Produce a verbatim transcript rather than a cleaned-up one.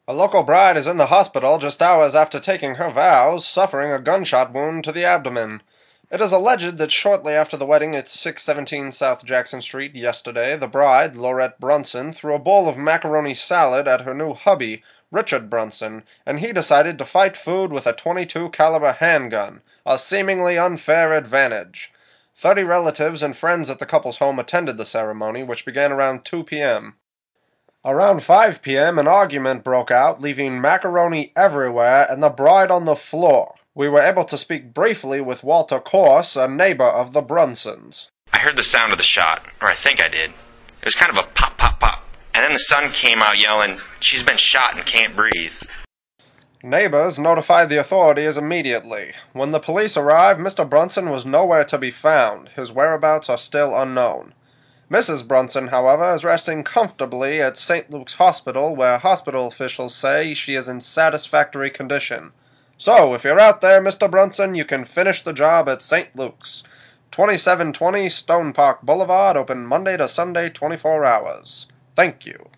A local bride is in the hospital just hours after taking her vows, suffering a gunshot wound to the abdomen. It is alleged that shortly after the wedding at six seventeen South Jackson Street yesterday, the bride, Laurette Brunson, threw a bowl of macaroni salad at her new hubby, Richard Brunson, and he decided to fight food with a twenty-two caliber handgun, a seemingly unfair advantage. Thirty relatives and friends at the couple's home attended the ceremony, which began around two p m Around five p m, an argument broke out, leaving macaroni everywhere and the bride on the floor. We were able to speak briefly with Walter Corse, a neighbor of the Brunsons. I heard the sound of the shot, or I think I did. It was kind of a pop, pop, pop. And then the son came out yelling, "She's been shot and can't breathe." Neighbors notified the authorities immediately. When the police arrived, Mister Brunson was nowhere to be found. His whereabouts are still unknown. Missus Brunson, however, is resting comfortably at Saint Luke's Hospital, where hospital officials say she is in satisfactory condition. So, if you're out there, Mister Brunson, you can finish the job at Saint Luke's. twenty-seven twenty Stone Park Boulevard, open Monday to Sunday, twenty-four hours. Thank you.